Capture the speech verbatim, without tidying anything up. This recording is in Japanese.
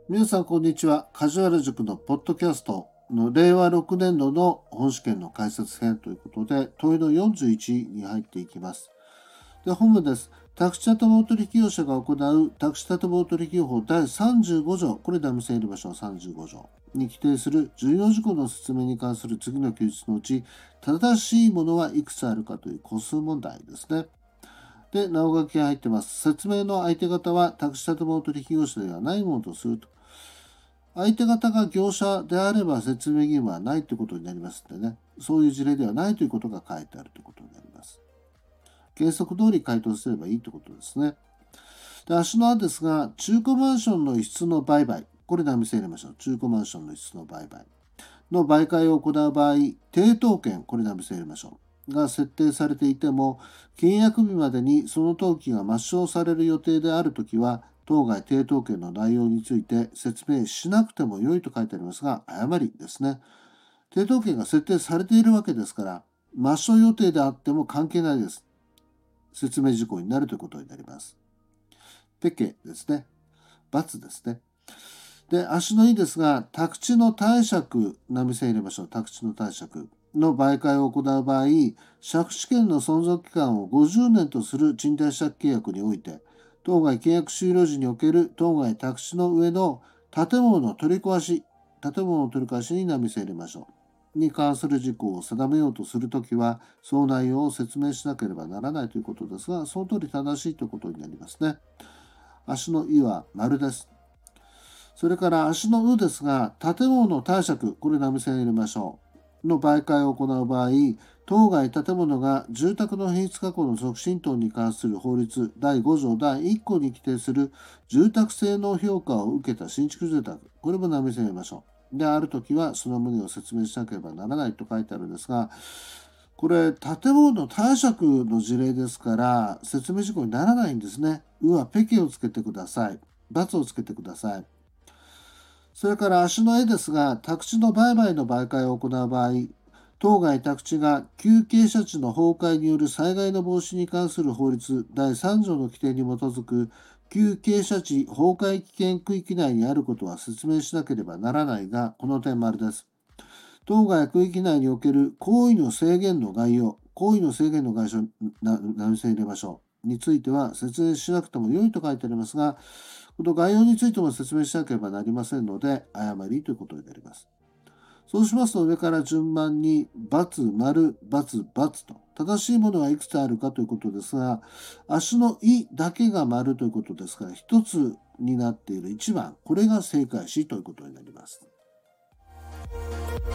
皆さん、こんにちは。カジュアル塾のポッドキャストのれいわろくねんどの本試験の解説編ということで、問いのよんじゅういちに入っていきます。で、本文です。宅地建物取引業者が行う宅地建物取引法だいさんじゅうご条、これで無線入れましょう。さんじゅうご条に規定する重要事項の説明に関する次の記述のうち、正しいものはいくつあるかという個数問題ですね。で、なお書きが入ってます。説明の相手方は宅地建物取引業者ではないものとすると。相手方が業者であれば説明義務はないということになりますのでね、そういう事例ではないということが書いてあるということになります。原則通り回答すればいいということですね。で、足の案ですが、中古マンションの一室の売買、これで見せ入れましょう。中古マンションの一室の売買の媒介を行う場合、抵当権、これで見せ入れましょう。が設定されていても、契約日までにその登記が抹消される予定であるときは、当該抵当権の内容について説明しなくても良いと書いてありますが、誤りですね。抵当権が設定されているわけですから、抹消予定であっても関係ないです。説明事項になるということになります。ペケですね。×ですね。で、足のいですが、宅地の貸借、波線入れましょう。宅地の貸借の媒介を行う場合、借地権の存続期間をごじゅうねんとする賃貸借契約において、当該契約終了時における当該宅地の上の建物の取り壊し、建物の取り壊しに波線入れましょう。に関する事項を定めようとするときは、その内容を説明しなければならないということですが、その通り正しいということになりますね。足のいは丸です。それから足のうですが、建物の貸借、これ波線入れましょう。の媒介を行う場合、当該建物が住宅の品質確保の促進等に関する法律だいご条だいいっ項に規定する住宅性能評価を受けた新築住宅、これも波線入れましょう。であるときは、その旨を説明しなければならないと書いてあるんですが、これ、建物の貸借の事例ですから、説明事項にならないんですね。うはペケをつけてください。×をつけてください。それから足の絵ですが、宅地の売買の媒介を行う場合、当該宅地が旧傾斜地の崩壊による災害の防止に関する法律だいさん条の規定に基づく旧傾斜地崩壊危険区域内にあることは説明しなければならないが、この点丸です。当該区域内における行為の制限の概要、行為の制限の概要、何線入れましょう。については説明しなくても良いと書いてありますが、この概要についても説明しなければなりませんので、誤りということになります。そうしますと、上から順番に、×、丸、×、×と、正しいものはいくつあるかということですが、足のいだけが丸ということですから、一つになっているいちばん、これが正解詞ということになります。